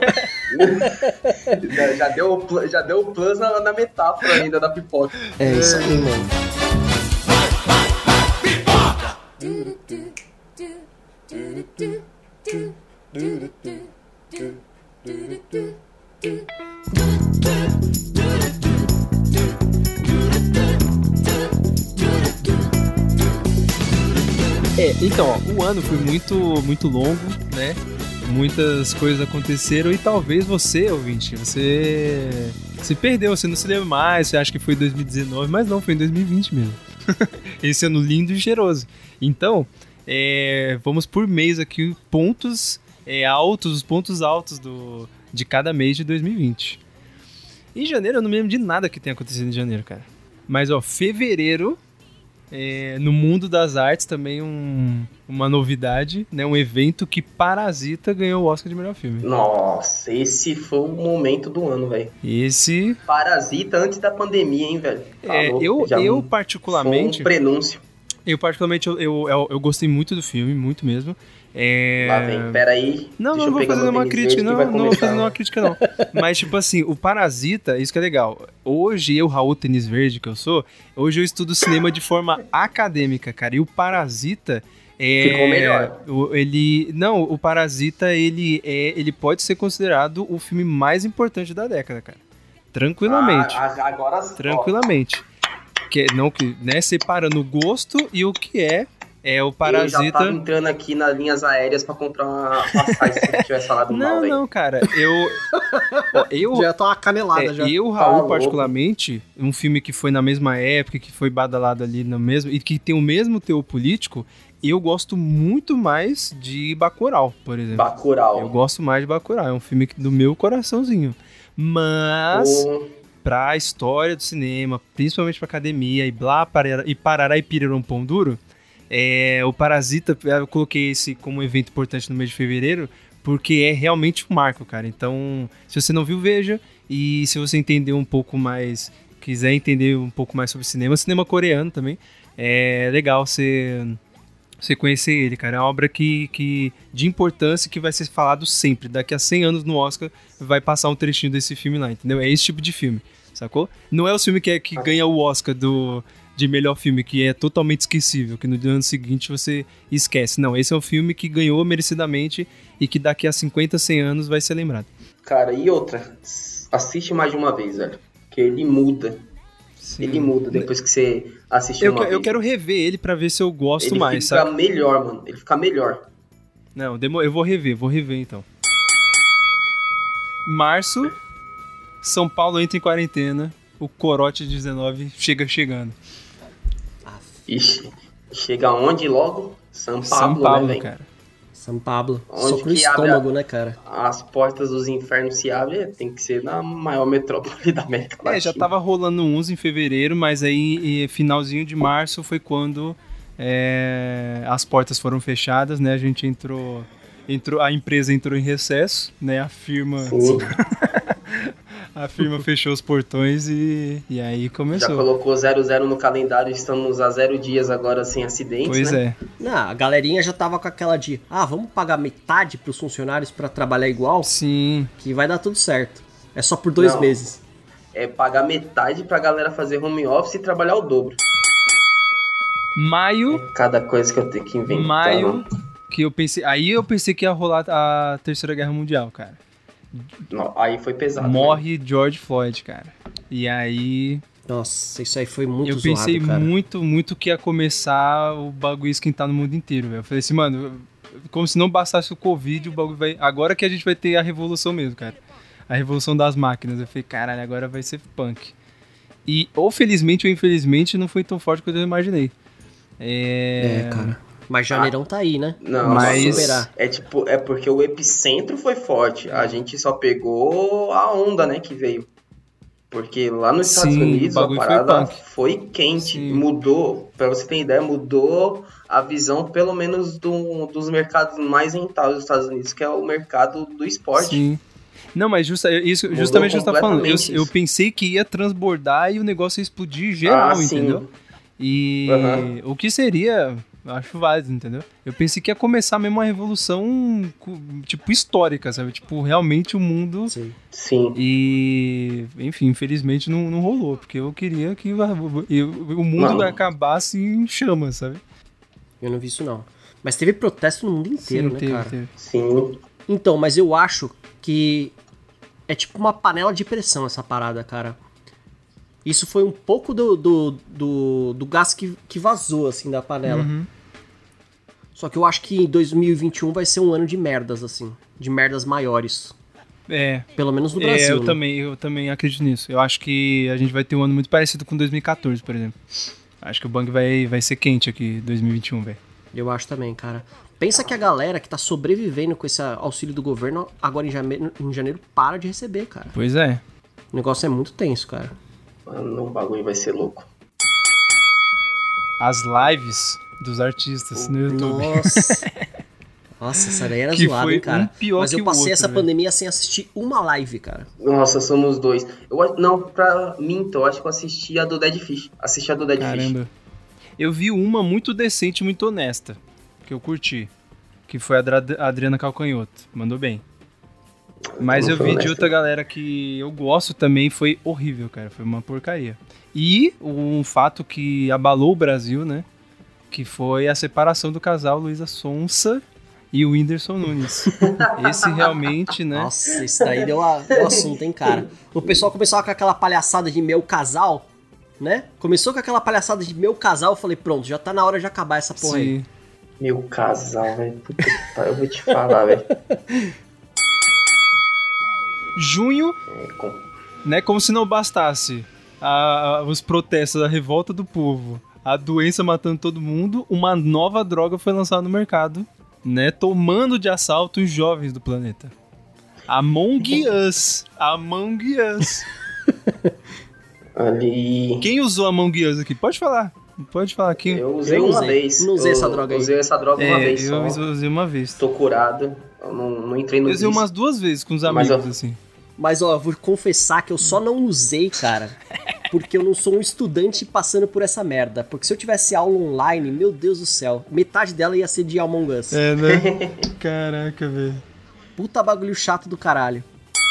já deu o plus na metáfora ainda da pipoca. É isso aí, mano. Então, ó, o ano foi muito longo, né? Muitas coisas aconteceram e talvez você, ouvinte, você se perdeu, você não se lembra mais, você acha que foi 2019, mas não, foi em 2020 mesmo. Esse ano lindo e cheiroso. Então, vamos por mês aqui, pontos altos de cada mês de 2020. Em janeiro eu não me lembro de nada que tenha acontecido em janeiro, cara. Mas, ó, fevereiro, no mundo das artes também uma novidade, né? Um evento que Parasita ganhou o Oscar de melhor filme. Nossa, esse foi o momento do ano, velho. Esse... Parasita antes da pandemia, hein, velho? Eu particularmente... Foi um prenúncio. Eu gostei muito do filme, muito mesmo. Lá vem, peraí. Não vou fazer uma crítica, não vou fazer uma crítica, não. Mas, tipo assim, o Parasita, isso que é legal. Hoje, eu, Raul Tênis Verde, que eu sou, hoje eu estudo cinema de forma acadêmica, cara. E o Parasita... Ficou melhor. O Parasita, ele pode ser considerado o filme mais importante da década, cara. Tranquilamente. Agora tranquilamente. Né, separando o gosto e o que é o Parasita... Eu já tava entrando aqui nas linhas aéreas pra comprar uma passagem se eu tivesse falado mal, velho. Não, cara, eu já tá uma canelada, já. Eu, Raul, particularmente, um filme que foi na mesma época, que foi badalado ali no mesmo, e que tem o mesmo teor político, eu gosto muito mais de Bacurau, por exemplo. Bacurau. Eu gosto mais de Bacurau, é um filme do meu coraçãozinho. Mas... pra história do cinema, principalmente pra academia, e Parará e Pirirum Pão Duro, o Parasita, eu coloquei esse como um evento importante no mês de fevereiro, porque é realmente um marco, cara. Então, se você não viu, veja, e se você entender um pouco mais, quiser entender um pouco mais sobre cinema coreano também, é legal você conhecer ele, cara. É uma obra de importância que vai ser falado sempre. Daqui a 100 anos no Oscar vai passar um trechinho desse filme lá, entendeu? É esse tipo de filme, sacou? Não é o filme que ganha o Oscar de melhor filme, que é totalmente esquecível, que no ano seguinte você esquece. Não, esse é um filme que ganhou merecidamente e que daqui a 50, 100 anos vai ser lembrado. Cara, e outra, assiste mais de uma vez, velho, que ele muda. Sim. Ele muda depois que você assiste uma vez. Eu quero rever ele pra ver se eu gosto mais, sabe? Ele fica melhor, mano. Ele fica melhor. Não, eu vou rever então. Março, São Paulo entra em quarentena, o corote 19 chegando. Ixi, chega onde logo? São Paulo, né, velho? Cara. São Paulo. Onde só pro estômago, né, cara? As portas dos infernos se abrem, tem que ser na maior metrópole da América Latina. Já tava rolando uns em fevereiro, mas aí finalzinho de março foi quando as portas foram fechadas, né? A gente a empresa entrou em recesso, né? A firma a firma fechou os portões e aí começou. Já colocou 00 no calendário, estamos a 0 dias agora sem acidentes, pois né? Não, a galerinha já tava com aquela de, vamos pagar metade pros funcionários pra trabalhar igual? Sim. Que vai dar tudo certo. É só por 2 meses. É pagar metade pra galera fazer home office e trabalhar o dobro. Maio... Cada coisa que eu tenho que inventar. que eu pensei... Aí eu pensei que ia rolar a Terceira Guerra Mundial, cara. Não, aí foi pesado. Morre George Floyd, cara. E aí... Nossa, isso aí foi muito zoado, eu pensei cara. muito que ia começar o bagulho esquentar no mundo inteiro, velho. Eu falei assim, mano, como se não bastasse o Covid, o bagulho vai... Agora que a gente vai ter a revolução mesmo, cara. A revolução das máquinas. Eu falei, caralho, agora vai ser punk. E, ou felizmente ou infelizmente, não foi tão forte quanto eu imaginei. Cara. Mas janeirão tá aí, né? Não, mas é porque o epicentro foi forte. A gente só pegou a onda, né, que veio. Porque lá nos Estados Unidos a parada foi quente. Sim. Mudou, pra você ter ideia, mudou a visão, pelo menos, dos mercados mais rentáveis dos Estados Unidos, que é o mercado do esporte. Sim. Não, mas justamente o que você tá falando. Eu pensei que ia transbordar e o negócio ia explodir geral, entendeu? E o que seria... Acho válido, entendeu? Eu pensei que ia começar mesmo uma revolução, tipo, histórica, sabe? Tipo, realmente o mundo... Sim. E, enfim, infelizmente não rolou, porque eu queria que o mundo acabasse em chamas, sabe? Eu não vi isso, não. Mas teve protesto no mundo inteiro, né, cara? Teve. Sim. Então, mas eu acho que é tipo uma panela de pressão essa parada, cara. Isso foi um pouco do gás que vazou, assim, da panela. Uhum. Só que eu acho que 2021 vai ser um ano de merdas, assim. De merdas maiores. Pelo menos no Brasil. Eu também acredito nisso. Eu acho que a gente vai ter um ano muito parecido com 2014, por exemplo. Acho que o bang vai ser quente aqui, 2021, velho. Eu acho também, cara. Pensa que a galera que tá sobrevivendo com esse auxílio do governo, agora em janeiro para de receber, cara. Pois é. O negócio é muito tenso, cara. Mano, o bagulho vai ser louco. As lives dos artistas no YouTube. Nossa, essa daí era zoada, hein, cara. Mas eu passei essa pandemia sem assistir uma live, cara. Nossa, somos dois. Eu acho que eu assisti a do Dead Fish. Assisti a do Dead Fish. Eu vi uma muito decente, muito honesta, que eu curti. Que foi a da Adriana Calcanhoto. Mandou bem. Mas eu vi de outra galera que eu gosto também, foi horrível, cara. Foi uma porcaria. E um fato que abalou o Brasil, né? Que foi a separação do casal Luísa Sonza e o Whindersson Nunes. Esse realmente, né? Nossa, isso daí deu assunto, hein, cara? O pessoal começou com aquela palhaçada de meu casal, né? Começou com aquela palhaçada de meu casal, eu falei, pronto, já tá na hora de acabar essa porra aí. Meu casal, velho. Eu vou te falar, velho. Junho, né? Como se não bastasse os protestos, a revolta do povo, a doença matando todo mundo, uma nova droga foi lançada no mercado, né? Tomando de assalto os jovens do planeta. Among Us. Among Us. Ali. Quem usou Among Us aqui? Pode falar. Pode falar aqui. Eu usei uma vez. Não usei essa droga aí. Usei essa droga uma vez só. Eu usei uma vez. Tô curado. Eu não entrei no Eu usei umas 2 vezes com os amigos, assim. Mas, ó, eu vou confessar que eu só não usei, cara, porque eu não sou um estudante passando por essa merda. Porque se eu tivesse aula online, meu Deus do céu, metade dela ia ser de Among Us. É, né? Caraca, velho. Puta bagulho chato do caralho.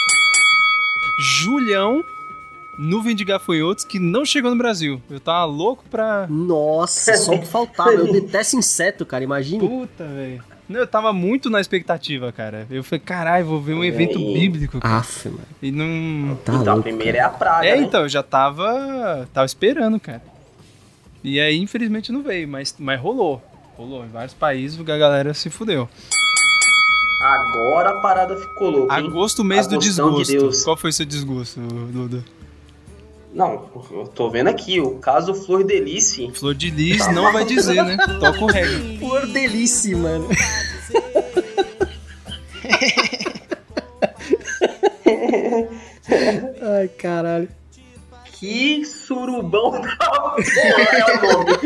Julião, nuvem de gafanhotos que não chegou no Brasil. Eu tava louco pra... Nossa, só o que faltava. Eu detesto inseto, cara, imagina. Puta, velho. Eu tava muito na expectativa, cara. Eu falei, caralho, vou ver um evento bíblico. Aff, mano. E não... Então, a primeira é a praga, né? Então, eu já tava esperando, cara. E aí, infelizmente, não veio, mas rolou. Rolou. Em vários países, a galera se fudeu. Agora a parada ficou louca, hein? Agosto, mês do desgosto. Qual foi o seu desgosto, Duda? Não, eu tô vendo aqui, o caso Flor de Lis. Flor de Lis não vai dizer, né? Toca o reggae. Flor de Lis, mano. Ai, caralho. Que surubão da porra é o nome.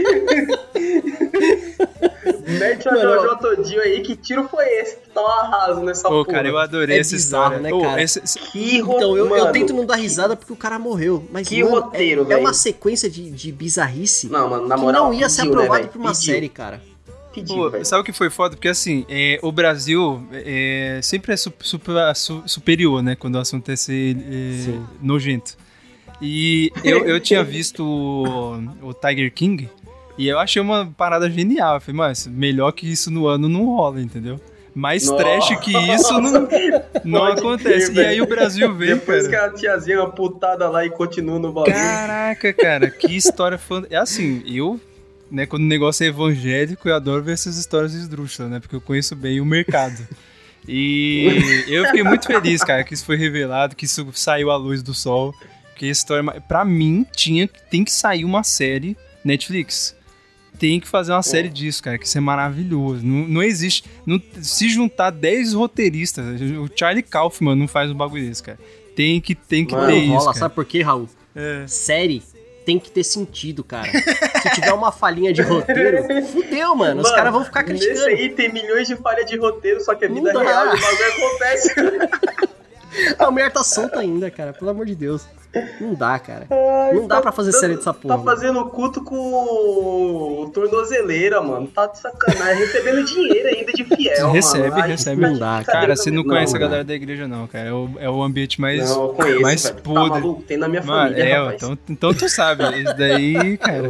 Mete a Jojo todinho aí, que tiro foi esse? Tá um arraso nessa porra. Cara, eu adorei essa história, né, cara? Que então, eu tento não dar risada porque o cara morreu. Mas, que mano, roteiro, velho. É uma sequência de bizarrice. Não, mano, na moral, que não ia ser aprovado por uma série, cara. Sabe o que foi foda? Porque assim, o Brasil sempre é superior, né? Quando o assunto é ser nojento. E eu tinha visto o Tiger King E eu achei uma parada genial. Eu falei, mas melhor que isso no ano não rola, entendeu? Mais trash que isso não acontece. E aí o Brasil veio, depois cara. que a tiazinha é uma putada lá e continua no bagulho. Caraca, cara, que história fantástica. É assim, eu, né, quando o negócio é evangélico, eu adoro ver essas histórias esdrúxulas, né? Porque eu conheço bem o mercado. E eu fiquei muito feliz, cara, que isso foi revelado, que isso saiu à luz do sol. Porque a história, pra mim, tem que sair uma série Netflix. Tem que fazer uma série disso, cara, que isso é maravilhoso. Não existe. Se juntar 10 roteiristas, o Charlie Kaufman não faz um bagulho desse, cara. Tem que ter isso, cara. Sabe por quê, Raul? Série tem que ter sentido, cara. Se tiver uma falhinha de roteiro, fudeu, mano. Os caras vão ficar criticando. Nesse aí tem milhões de falhas de roteiro, só que a vida real e o bagulho acontece. A mulher tá solta ainda, cara. Pelo amor de Deus. Não dá, cara. Não dá pra fazer série dessa porra. Tá fazendo culto com tornozeleira, mano. Tá de sacanagem. Recebendo dinheiro ainda de fiel, recebe, mano. Recebe. Não dá, cara. Você não conhece a galera da igreja, não, cara. É o ambiente mais, não, eu conheço, mais velho. podre. Tá maluco? Tem na minha família, rapaz. Então tu sabe. Isso daí, cara.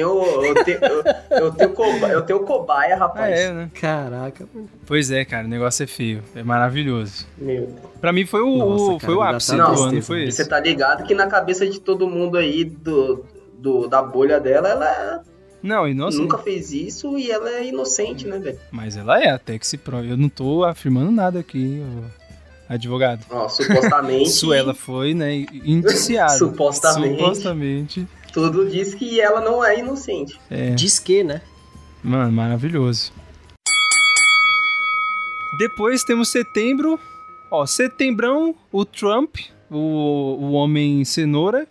Eu tenho cobaia, rapaz. Né? Caraca, mano. Pois é, cara. O negócio é feio. É maravilhoso. Meu Deus. Pra mim foi o ápice do ano, foi esse. Você tá ligado que na cabeça de todo mundo aí da bolha dela, ela nunca fez isso e ela é inocente, né, velho? Mas ela é, até que se prove. Eu não tô afirmando nada aqui, advogado. Ó, supostamente... Ela foi, né, indiciada. Supostamente. Tudo diz que ela não é inocente. Diz que, né? Mano, maravilhoso. Depois temos setembro. Ó, setembrão, o Trump, o homem cenoura,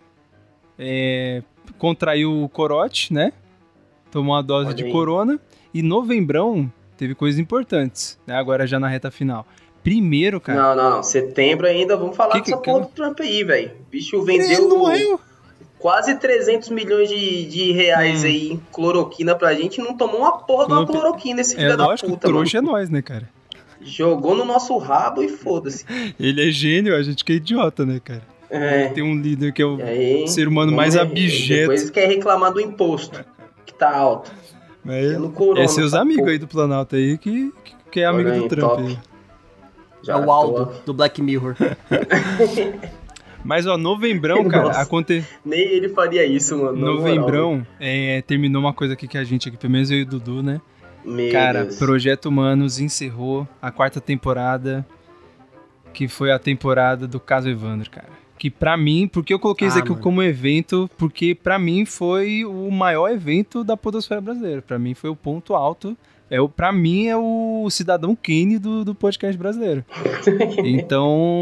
contraiu o corote, né? Tomou uma dose de corona. E novembrão teve coisas importantes, né? Agora já na reta final. Primeiro, cara... Não. Setembro ainda, vamos falar dessa porra do Trump aí, velho. O bicho vendeu... Ele não morreu. Quase 300 milhões de reais aí em cloroquina pra gente e não tomou uma porra de uma cloroquina esse filho da puta, mano. O trouxa é nós, né, cara? Jogou no nosso rabo e foda-se. Ele é gênio, a gente que é idiota, né, cara? Tem um líder que é o ser humano mais abjeto. Depois quer reclamar do imposto, que tá alto. Mas seus amigos aí do Planalto aí que é amigo do Trump. Aí. É o Aldo, do Black Mirror. Mas, ó, novembrão, cara, nem ele faria isso, mano. Novembrão, terminou uma coisa aqui que a gente aqui, pelo menos eu e o Dudu, né? Cara, Deus. Projeto Humanos encerrou a 4ª temporada, que foi a temporada do caso Evandro, cara. Que pra mim, porque eu coloquei isso aqui como evento, porque pra mim foi o maior evento da podosfera brasileira. Pra mim foi o ponto alto. Pra mim é o Cidadão Kane do podcast brasileiro. Então...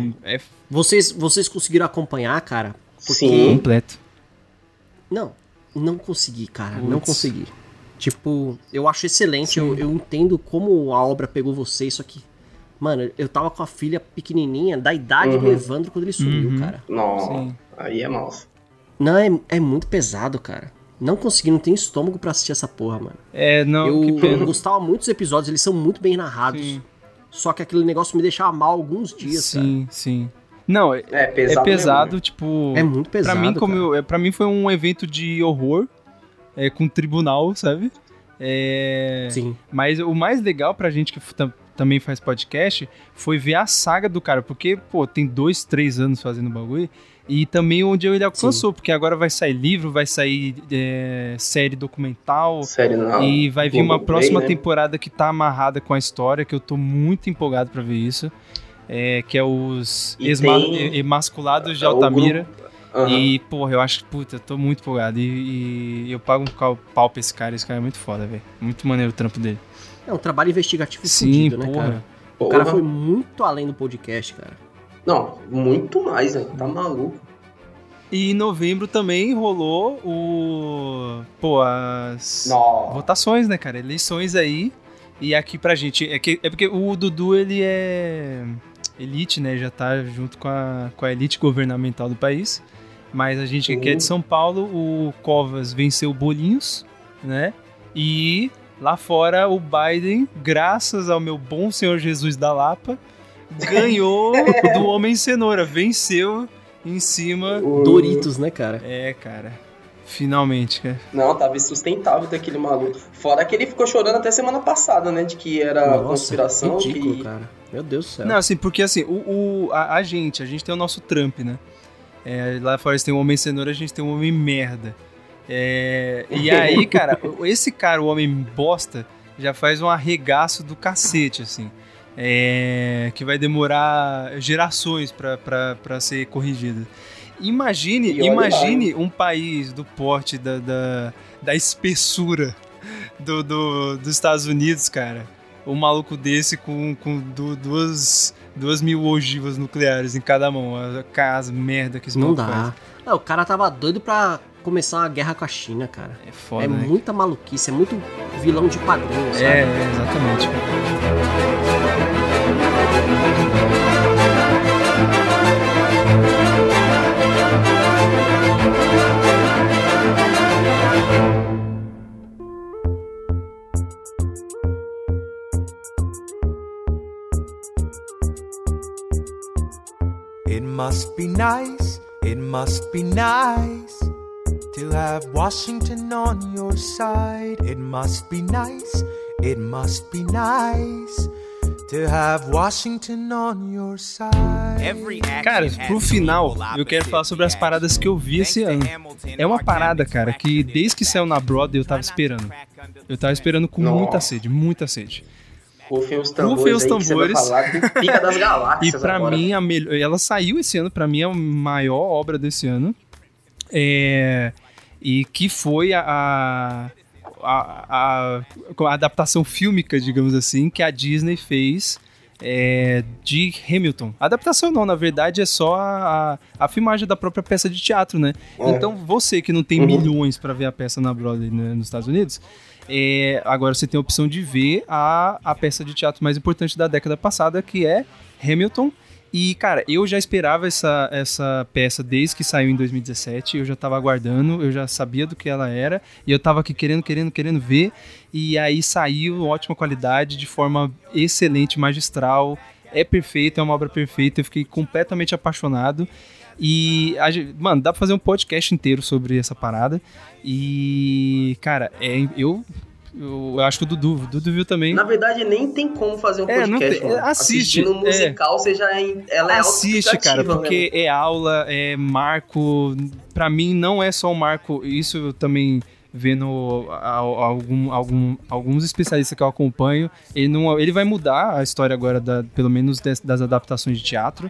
Vocês conseguiram acompanhar, cara? Sim. Completo. Não consegui, cara. Não consegui. Tipo, eu acho excelente, eu entendo como a obra pegou vocês, só que, mano, eu tava com a filha pequenininha, da idade do Evandro quando ele sumiu, cara. Não, aí é mouse. Não, é muito pesado, cara. Não consegui, não tenho estômago pra assistir essa porra, mano. Eu gostava muito dos episódios, eles são muito bem narrados. Sim. Só que aquele negócio me deixava mal alguns dias, cara. Sim. Não, é pesado, mesmo, tipo... É muito pesado, pra mim foi um evento de horror, com tribunal, sabe? Sim. Mas o mais legal pra gente que também faz podcast foi ver a saga do cara, porque, pô, tem 2, 3 anos fazendo bagulho, e também onde ele alcançou, porque agora vai sair livro, vai sair série documental, e vai vir uma próxima temporada que tá amarrada com a história, que eu tô muito empolgado pra ver isso, que é os Emasculados de Altamira. E, porra, eu acho que, eu tô muito empolgado. E eu pago um pau pra esse cara é muito foda, velho. Muito maneiro o trampo dele. É um trabalho investigativo fudido, né, cara? O cara foi muito além do podcast, cara. Não, muito mais, né? Tá maluco. E em novembro também rolou as votações, né, cara? Eleições aí. E aqui pra gente... É porque o Dudu, ele é elite, né? Já tá junto com a elite governamental do país. Mas a gente aqui é de São Paulo, o Covas venceu o Bolinhos, né? E lá fora o Biden, graças ao meu bom Senhor Jesus da Lapa, ganhou do Homem Cenoura, venceu em cima... Doritos, né, cara? Cara. Finalmente, cara. Não, tava insustentável daquele maluco. Fora que ele ficou chorando até semana passada, né? De que era conspiração. Ridículo, cara. Meu Deus do céu. Não, assim, porque assim, a gente tem o nosso Trump, né? Lá fora eles tem o homem cenoura, a gente tem o homem merda. E aí, cara, esse cara, o homem bosta, já faz um arregaço do cacete, assim. Que vai demorar gerações pra ser corrigido. Imagine um país do porte da espessura dos Estados Unidos, cara. Um maluco desse com 2.000 ogivas nucleares em cada mão. As merda que esse maluco faz. Não, o cara tava doido pra começar uma guerra com a China, cara. É foda, né? Muita maluquice, é muito vilão de quadrinho, sabe? Exatamente. It must be nice to have Washington on your side. It must be nice to have Washington on your side. Cara, pro final, eu quero falar sobre as paradas que eu vi esse ano. É uma parada, cara, que desde que saiu na Broadway eu tava esperando. Eu tava esperando com muita sede. Rufem os tambores. Pica das galáxias. E pra agora. mim, ela saiu esse ano, pra mim é a maior obra desse ano. E que foi a adaptação fílmica, digamos assim, que a Disney fez de Hamilton. A adaptação não, na verdade é só a filmagem da própria peça de teatro, né? Então você que não tem milhões pra ver a peça na Broadway, né, nos Estados Unidos, agora você tem a opção de ver a peça de teatro mais importante da década passada, que é Hamilton. E, cara, eu já esperava essa peça desde que saiu em 2017, eu já tava aguardando, eu já sabia do que ela era, e eu tava aqui querendo ver, e aí saiu, ótima qualidade, de forma excelente, magistral, é perfeito, é uma obra perfeita, eu fiquei completamente apaixonado, e, mano, dá pra fazer um podcast inteiro sobre essa parada, e, cara, eu acho que o Dudu viu também. Na verdade, nem tem como fazer um podcast. Assiste. Assistindo musical, ela é assiste, cara, porque é aula, é marco. Pra mim, não é só um marco. Isso eu também vendo alguns especialistas que eu acompanho. Ele vai mudar a história agora, pelo menos das adaptações de teatro.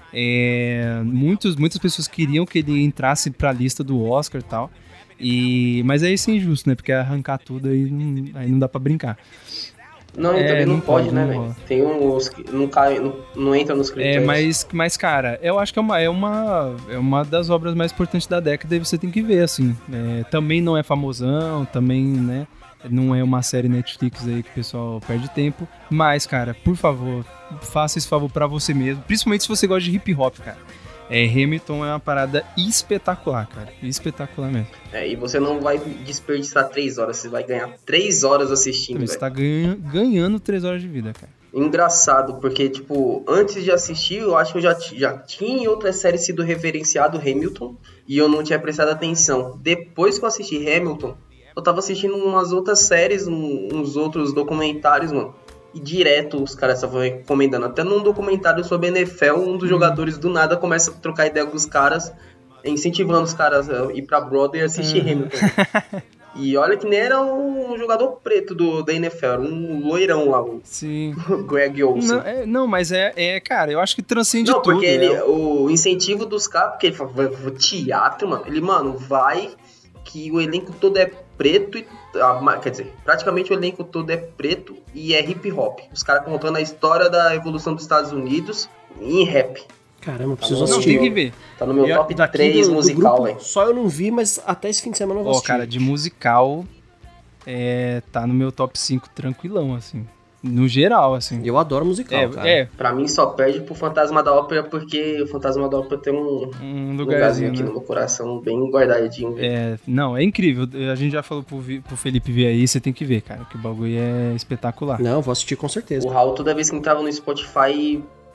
Muitas pessoas queriam que ele entrasse pra lista do Oscar e tal. Mas aí isso é injusto, né? Porque arrancar tudo aí não dá pra brincar. Não, também não pode, né, velho? Tem uns que não entra nos critérios. Mas, cara, eu acho que é uma das obras mais importantes da década e você tem que ver, assim. Também não é famosão, também, né? Não é uma série Netflix aí que o pessoal perde tempo. Mas, cara, por favor, faça esse favor pra você mesmo. Principalmente se você gosta de hip hop, cara. Hamilton é uma parada espetacular, cara. Espetacular mesmo. E você não vai desperdiçar 3 horas, você vai ganhar 3 horas assistindo. Você tá ganhando 3 horas de vida, cara. Engraçado, porque, tipo, antes de assistir, eu acho que eu já tinha em outras séries sido referenciado Hamilton e eu não tinha prestado atenção. Depois que eu assisti Hamilton, eu tava assistindo umas outras séries, uns outros documentários, mano. E direto os caras estavam recomendando. Até num documentário sobre NFL, um dos jogadores do nada começa a trocar ideia com os caras, incentivando os caras a ir pra Broadway e assistir Hamilton. E olha que nem era um jogador preto da NFL, era um loirão lá, o Greg Olsen. Não, mas cara, eu acho que transcende tudo. Não, porque o incentivo dos caras, porque ele fala, teatro, mano, vai que o elenco todo é preto e quer dizer, praticamente o elenco todo é preto e é hip hop. Os caras contando a história da evolução dos Estados Unidos em rap. Caramba, preciso assistir. Não, tem que ver. Tá no meu top 3 musical, velho. Só eu não vi, mas até esse fim de semana eu vou assistir. Cara, de musical tá no meu top 5 tranquilão, assim. No geral, assim. Eu adoro musical, cara. Pra mim só perde pro Fantasma da Ópera, porque o Fantasma da Ópera tem um lugarzinho aqui no meu coração, bem guardadinho. Não, é incrível. A gente já falou pro Felipe ver aí, você tem que ver, cara, que o bagulho é espetacular. Não, vou assistir com certeza. O Raul, toda vez que entrava no Spotify,